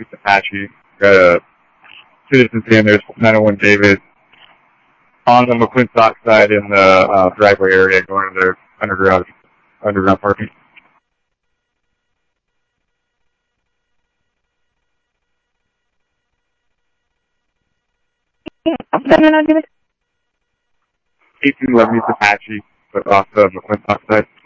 East Apache. Got a Citizens in there's 901 David on the McClintock side in the driveway area going to their underground parking. What's that on, David? 1811 East Apache, but off the McClintock side.